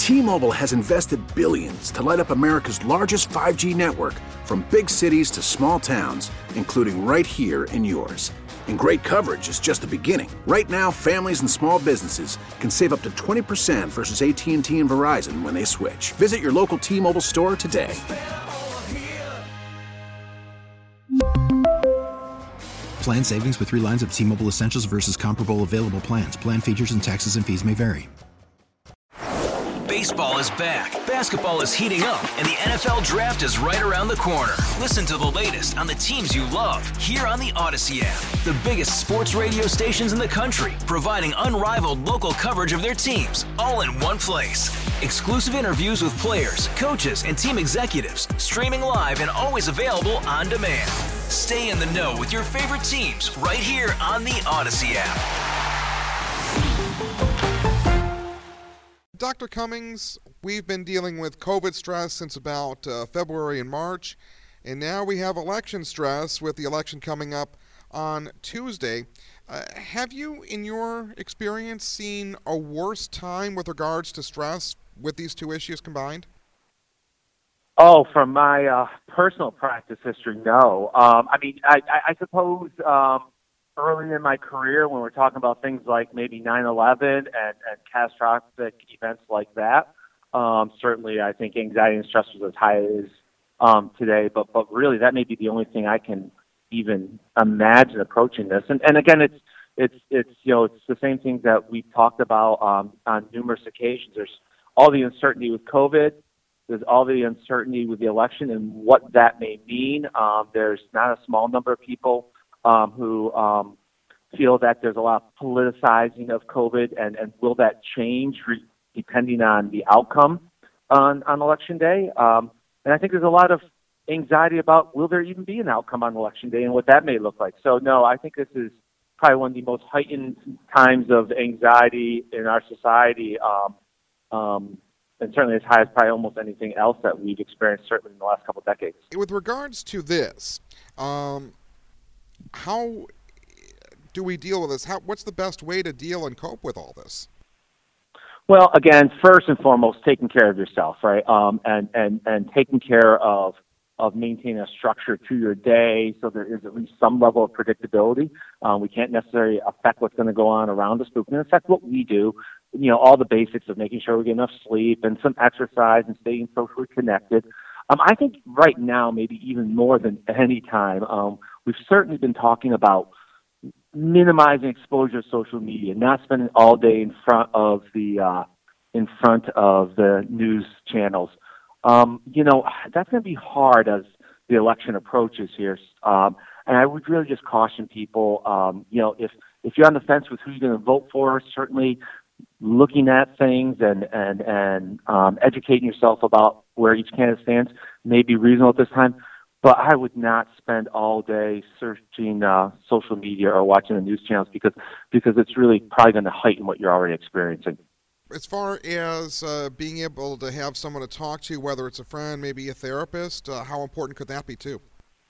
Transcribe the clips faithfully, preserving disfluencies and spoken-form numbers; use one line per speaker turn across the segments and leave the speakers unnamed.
T-Mobile has invested billions to light up America's largest five G network, from big cities to small towns, including right here in yours. And great coverage is just the beginning. Right now, families and small businesses can save up to twenty percent versus A T and T and Verizon when they switch. Visit your local T-Mobile store today.
Plan savings with three lines of T-Mobile Essentials versus comparable available plans. Plan features and taxes and fees may vary.
Baseball is back, basketball is heating up, and the N F L Draft is right around the corner. Listen to the latest on the teams you love here on the Odyssey app. The biggest sports radio stations in the country, providing unrivaled local coverage of their teams, all in one place. Exclusive interviews with players, coaches, and team executives, streaming live and always available on demand. Stay in the know with your favorite teams right here on the Odyssey app.
Doctor Cummings, we've been dealing with COVID stress since about uh, February and March, and now we have election stress with the election coming up on Tuesday. Uh, have you, in your experience, seen a worse time with regards to stress with these two issues combined?
Oh, from my uh, personal practice history, no. Um, I mean, I, I, I suppose um, early in my career, when we're talking about things like maybe nine eleven and, and catastrophic events like that, um, certainly I think anxiety and stress was as high as um, today. But but really, that may be the only thing I can even imagine approaching this. And and again, it's it's it's you know it's the same things that we've talked about um, on numerous occasions. There's all the uncertainty with COVID. There's all the uncertainty with the election and what that may mean. Um, there's not a small number of people um, who um, feel that there's a lot of politicizing of COVID, and, and will that change re- depending on the outcome on, on Election Day? Um, and I think there's a lot of anxiety about, will there even be an outcome on Election Day and what that may look like? So, no, I think this is probably one of the most heightened times of anxiety in our society. Um, um, And certainly as high as probably almost anything else that we've experienced, certainly in the last couple of decades.
With regards to this, um, how do we deal with this? How, what's the best way to deal and cope with all this?
Well, again, first and foremost, taking care of yourself, right? Um, and, and, and taking care of, of maintaining a structure to your day so there is at least some level of predictability. Um, we can't necessarily affect what's going to go on around us, but we can affect what we do. You know, all the basics of making sure we get enough sleep and some exercise and staying socially connected. Um, I think right now, maybe even more than any time, um, we've certainly been talking about minimizing exposure to social media, not spending all day in front of the uh, in front of the news channels. Um, you know, that's going to be hard as the election approaches here. Um, and I would really just caution people, um, you know, if, if you're on the fence with who you're going to vote for, certainly looking at things and, and, and um, educating yourself about where each candidate stands may be reasonable at this time. But I would not spend all day searching uh, social media or watching the news channels because because it's really probably going to heighten what you're already experiencing.
As far as uh, being able to have someone to talk to, whether it's a friend, maybe a therapist, uh, how important could that be too?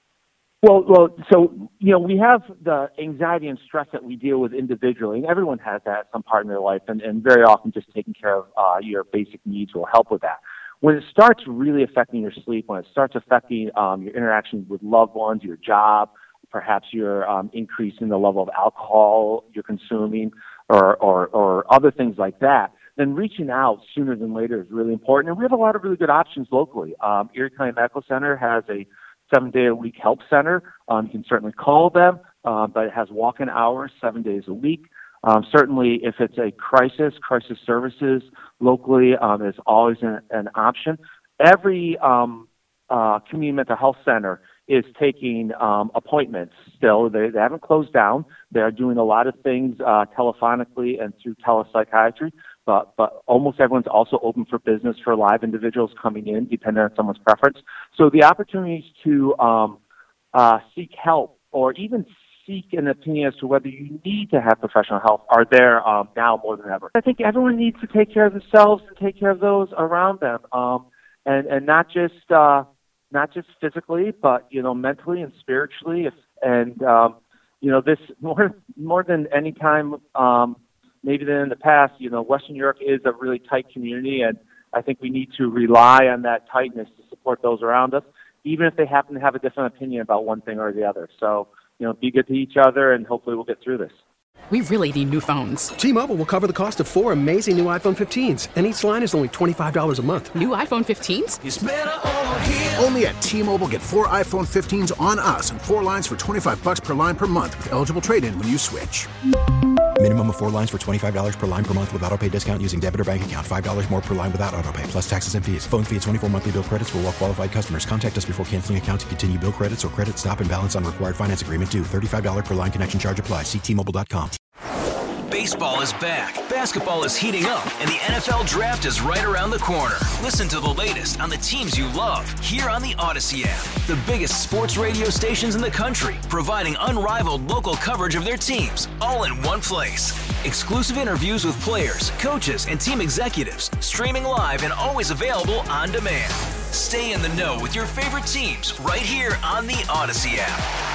Well, well, so, you know, we have the anxiety and stress that we deal with individually, and everyone has that at some part in their life, and, and very often just taking care of uh, your basic needs will help with that. When it starts really affecting your sleep, when it starts affecting um, your interactions with loved ones, your job, perhaps you're um, increasing the level of alcohol you're consuming or, or, or other things like that, then reaching out sooner than later is really important. And we have a lot of really good options locally. Um, Erie County Medical Center has a seven-day-a-week help center. Um, you can certainly call them, uh, but it has walk-in hours seven days a week. Um, certainly, if it's a crisis, crisis services locally um, is always an, an option. Every um, uh, community mental health center is taking um, appointments still. They, they haven't closed down. They are doing a lot of things uh, telephonically and through telepsychiatry, but, but almost everyone's also open for business for live individuals coming in, depending on someone's preference. So the opportunities to um, uh, seek help or even seek an opinion as to whether you need to have professional help are there um, now more than ever. I think everyone needs to take care of themselves and take care of those around them, um, and and not just uh, not just physically, but you know, mentally and spiritually. If, and um, you know, this more more than any time, um, maybe than in the past. You know, Western New York is a really tight community, and I think we need to rely on that tightness to support those around us, even if they happen to have a different opinion about one thing or the other. So, you know, be good to each other, and hopefully we'll get through this.
We really need new phones.
T-Mobile will cover the cost of four amazing new iPhone fifteens, and each line is only twenty-five dollars a month.
New iPhone fifteens?
It's better over here.
Only at T-Mobile, get four iPhone fifteens on us and four lines for twenty-five dollars per line per month with eligible trade-in when you switch.
Minimum of four lines for twenty-five dollars per line per month with autopay discount using debit or bank account. five dollars more per line without autopay, plus taxes and fees. Phone fee at twenty-four monthly bill credits for well-qualified customers. Contact us before canceling account to continue bill credits or credit stop and balance on required finance agreement due. thirty-five dollars per line connection charge applies. See T Mobile dot com.
Baseball is back, basketball is heating up, and the N F L Draft is right around the corner. Listen to the latest on the teams you love here on the Odyssey app. The biggest sports radio stations in the country, providing unrivaled local coverage of their teams, all in one place. Exclusive interviews with players, coaches, and team executives, streaming live and always available on demand. Stay in the know with your favorite teams right here on the Odyssey app.